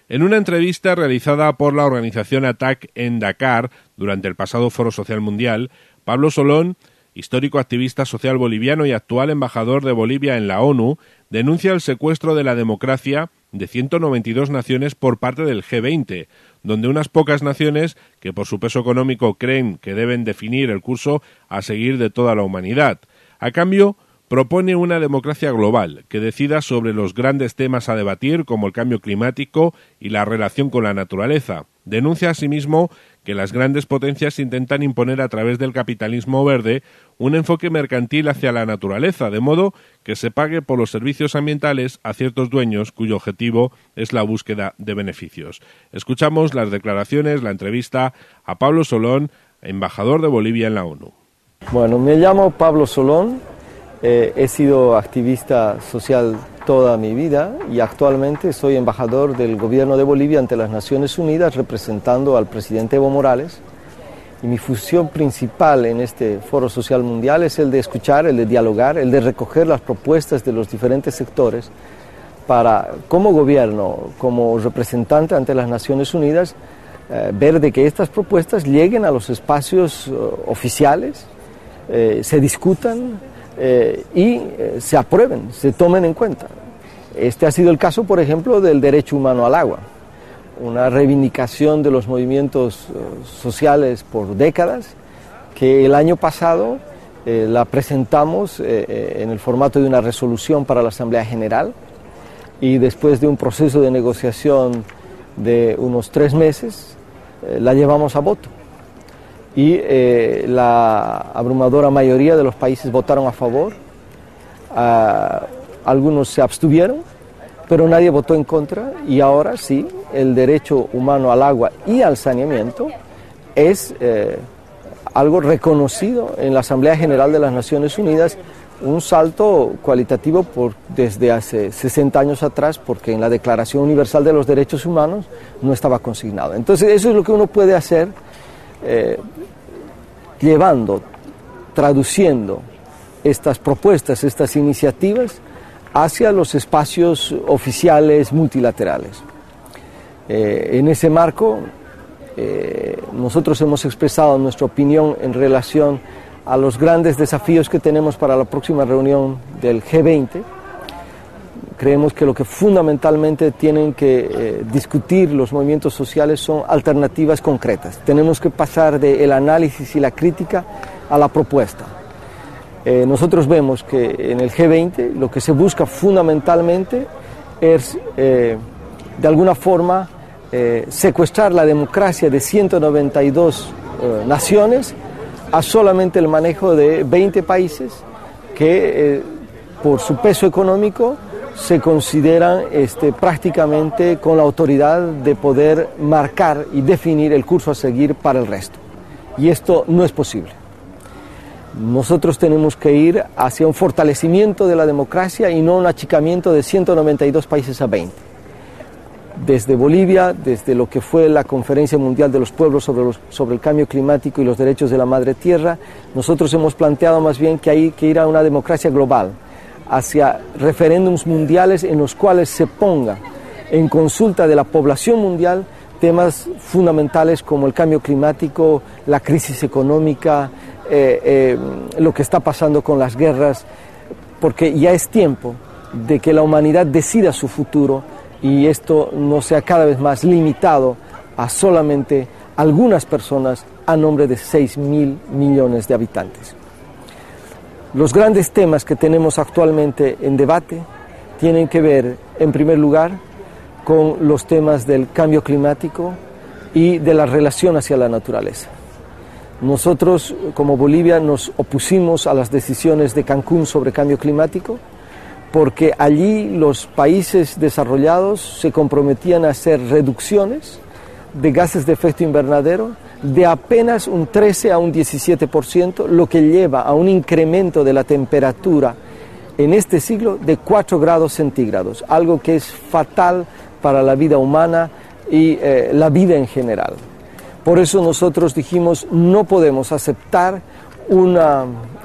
En una entrevista realizada por la organización ATTAC en Dakar durante el pasado Foro Social Mundial, Pablo Solón, histórico activista social boliviano y actual embajador de Bolivia en la ONU, denuncia el secuestro de la democracia de 192 naciones por parte del G20, donde unas pocas naciones que por su peso económico creen que deben definir el curso a seguir de toda la humanidad. A cambio, propone una democracia global que decida sobre los grandes temas a debatir como el cambio climático y la relación con la naturaleza. Denuncia asimismo que las grandes potencias intentan imponer a través del capitalismo verde un enfoque mercantil hacia la naturaleza, de modo que se pague por los servicios ambientales a ciertos dueños cuyo objetivo es la búsqueda de beneficios. Escuchamos las declaraciones, la entrevista a Pablo Solón, embajador de Bolivia en la ONU. Bueno, me llamo Pablo Solón. He sido activista social toda mi vida y actualmente soy embajador del gobierno de Bolivia ante las Naciones Unidas representando al presidente Evo Morales. Y mi función principal en este Foro Social Mundial es el de escuchar, el de dialogar, el de recoger las propuestas de los diferentes sectores para, como gobierno, como representante ante las Naciones Unidas, ver de que estas propuestas lleguen a los espacios oficiales, se discutan, y se aprueben, se tomen en cuenta. Este ha sido el caso, por ejemplo, del derecho humano al agua, una reivindicación de los movimientos sociales por décadas, que el año pasado la presentamos en el formato de una resolución para la Asamblea General y después de un proceso de negociación de unos 3 meses, la llevamos a voto. Y la abrumadora mayoría de los países votaron a favor, algunos se abstuvieron, pero nadie votó en contra y ahora sí, el derecho humano al agua y al saneamiento es algo reconocido en la Asamblea General de las Naciones Unidas, un salto cualitativo desde hace 60 años atrás, porque en la Declaración Universal de los Derechos Humanos no estaba consignado. Entonces eso es lo que uno puede hacer, llevando, traduciendo estas propuestas, estas iniciativas hacia los espacios oficiales multilaterales. En ese marco, nosotros hemos expresado nuestra opinión en relación a los grandes desafíos que tenemos para la próxima reunión del G20. Creemos que lo que fundamentalmente tienen que discutir los movimientos sociales son alternativas concretas. Tenemos que pasar del análisis y la crítica a la propuesta. Nosotros vemos que en el G20 lo que se busca fundamentalmente es, de alguna forma, secuestrar la democracia de 192 naciones a solamente el manejo de 20 países que, por su peso económico, se consideran prácticamente con la autoridad de poder marcar y definir el curso a seguir para el resto. Y esto no es posible. Nosotros tenemos que ir hacia un fortalecimiento de la democracia y no un achicamiento de 192 países a 20. Desde Bolivia, desde lo que fue la Conferencia Mundial de los Pueblos sobre el Cambio Climático y los Derechos de la Madre Tierra, nosotros hemos planteado más bien que hay que ir a una democracia global, hacia referéndums mundiales en los cuales se ponga en consulta de la población mundial temas fundamentales como el cambio climático, la crisis económica, lo que está pasando con las guerras, porque ya es tiempo de que la humanidad decida su futuro y esto no sea cada vez más limitado a solamente algunas personas a nombre de 6.000 millones de habitantes. Los grandes temas que tenemos actualmente en debate tienen que ver, en primer lugar, con los temas del cambio climático y de la relación hacia la naturaleza. Nosotros, como Bolivia, nos opusimos a las decisiones de Cancún sobre cambio climático porque allí los países desarrollados se comprometían a hacer reducciones de gases de efecto invernadero de apenas un 13 a un 17%, lo que lleva a un incremento de la temperatura en este siglo de 4 grados centígrados, algo que es fatal para la vida humana y la vida en general. Por eso nosotros dijimos, no podemos aceptar una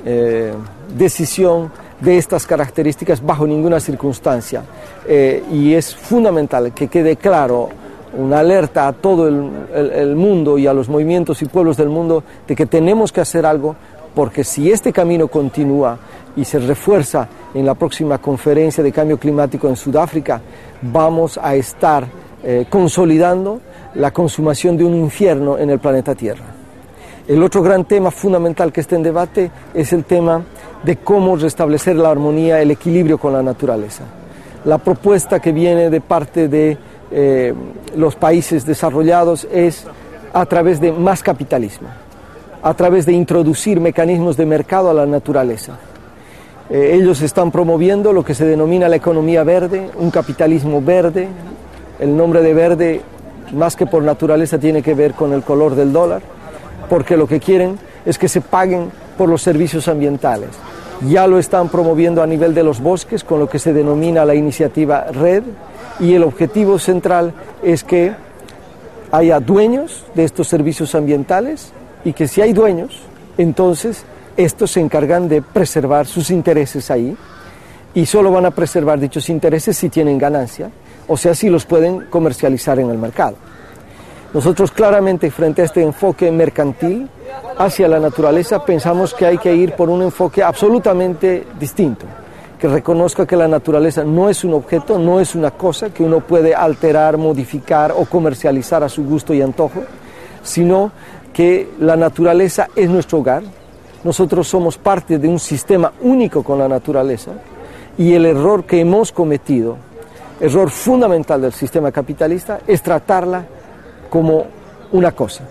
decisión de estas características bajo ninguna circunstancia, y es fundamental que quede claro una alerta a todo el mundo y a los movimientos y pueblos del mundo de que tenemos que hacer algo, porque si este camino continúa y se refuerza en la próxima conferencia de cambio climático en Sudáfrica, vamos a estar consolidando la consumación de un infierno en el planeta Tierra. El otro gran tema fundamental que está en debate es el tema de cómo restablecer la armonía, el equilibrio con la naturaleza. La propuesta que viene de parte de los países desarrollados es a través de más capitalismo, a través de introducir mecanismos de mercado a la naturaleza. Ellos están promoviendo lo que se denomina la economía verde, un capitalismo verde. El nombre de verde, más que por naturaleza, tiene que ver con el color del dólar, porque lo que quieren es que se paguen por los servicios ambientales. Ya lo están promoviendo a nivel de los bosques con lo que se denomina la iniciativa RED, y el objetivo central es que haya dueños de estos servicios ambientales y que si hay dueños, entonces estos se encargan de preservar sus intereses ahí y solo van a preservar dichos intereses si tienen ganancia, o sea, si los pueden comercializar en el mercado. Nosotros claramente frente a este enfoque mercantil hacia la naturaleza pensamos que hay que ir por un enfoque absolutamente distinto, que reconozca que la naturaleza no es un objeto, no es una cosa que uno puede alterar, modificar o comercializar a su gusto y antojo, sino que la naturaleza es nuestro hogar. Nosotros somos parte de un sistema único con la naturaleza y el error que hemos cometido, error fundamental del sistema capitalista, es tratarla como una cosa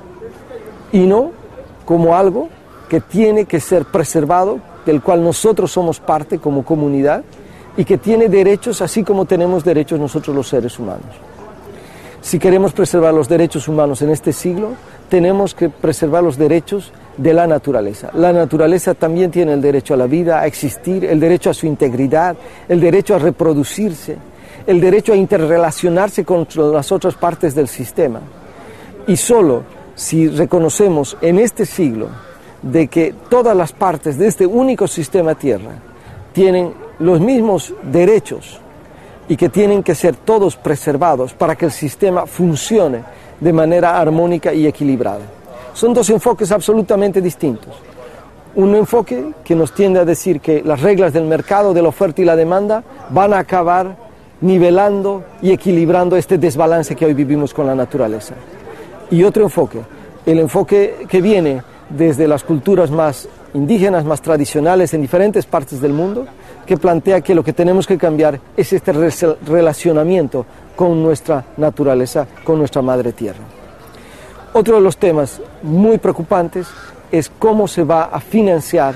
y no como algo que tiene que ser preservado, del cual nosotros somos parte como comunidad y que tiene derechos así como tenemos derechos nosotros los seres humanos. Si queremos preservar los derechos humanos en este siglo, tenemos que preservar los derechos de la naturaleza. La naturaleza también tiene el derecho a la vida, a existir, el derecho a su integridad, el derecho a reproducirse, el derecho a interrelacionarse con las otras partes del sistema. Y solo si reconocemos en este siglo de que todas las partes de este único sistema Tierra tienen los mismos derechos y que tienen que ser todos preservados para que el sistema funcione de manera armónica y equilibrada. Son dos enfoques absolutamente distintos. Un enfoque que nos tiende a decir que las reglas del mercado, de la oferta y la demanda van a acabar nivelando y equilibrando este desbalance que hoy vivimos con la naturaleza. Y otro enfoque, el enfoque que viene desde las culturas más indígenas, más tradicionales en diferentes partes del mundo, que plantea que lo que tenemos que cambiar es este relacionamiento con nuestra naturaleza, con nuestra madre tierra. Otro de los temas muy preocupantes es cómo se va a financiar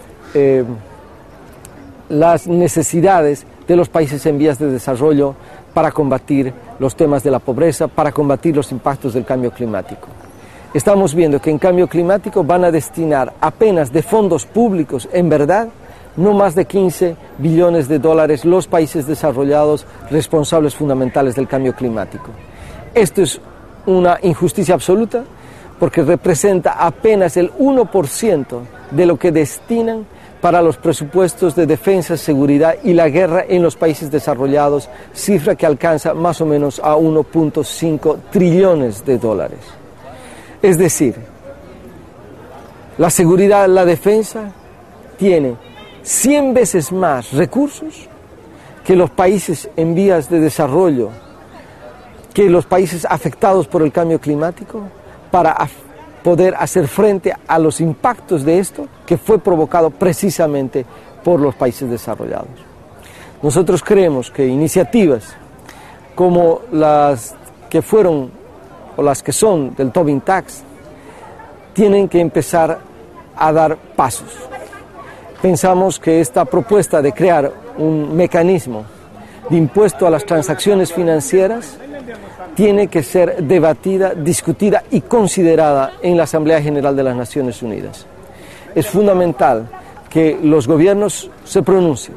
las necesidades de los países en vías de desarrollo para combatir los temas de la pobreza, para combatir los impactos del cambio climático. Estamos viendo que en cambio climático van a destinar apenas de fondos públicos, en verdad, no más de 15 billones de dólares los países desarrollados responsables fundamentales del cambio climático. Esto es una injusticia absoluta porque representa apenas el 1% de lo que destinan para los presupuestos de defensa, seguridad y la guerra en los países desarrollados, cifra que alcanza más o menos a 1.5 trillones de dólares. Es decir, la seguridad, la defensa, tiene 100 veces más recursos que los países en vías de desarrollo, que los países afectados por el cambio climático, para poder hacer frente a los impactos de esto que fue provocado precisamente por los países desarrollados. Nosotros creemos que iniciativas como las que fueron o las que son del Tobin Tax tienen que empezar a dar pasos. Pensamos que esta propuesta de crear un mecanismo de impuesto a las transacciones financieras tiene que ser debatida, discutida y considerada en la Asamblea General de las Naciones Unidas. Es fundamental que los gobiernos se pronuncien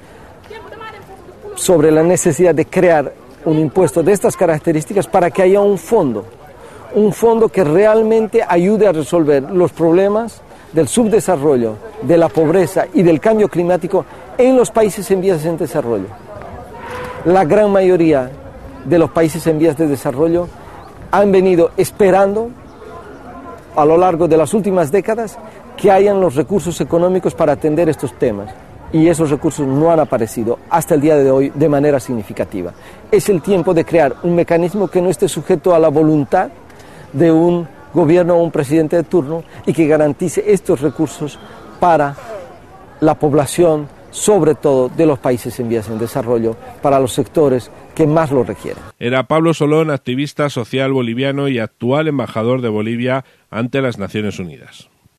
sobre la necesidad de crear un impuesto de estas características para que haya un fondo que realmente ayude a resolver los problemas del subdesarrollo, de la pobreza y del cambio climático en los países en vías de desarrollo. La gran mayoría de los países en vías de desarrollo han venido esperando a lo largo de las últimas décadas que hayan los recursos económicos para atender estos temas. Y esos recursos no han aparecido hasta el día de hoy de manera significativa. Es el tiempo de crear un mecanismo que no esté sujeto a la voluntad de un gobierno o un presidente de turno y que garantice estos recursos para la población, sobre todo de los países en vías de desarrollo, para los sectores que más lo requieren. Era Pablo Solón, activista social boliviano y actual embajador de Bolivia ante las Naciones Unidas.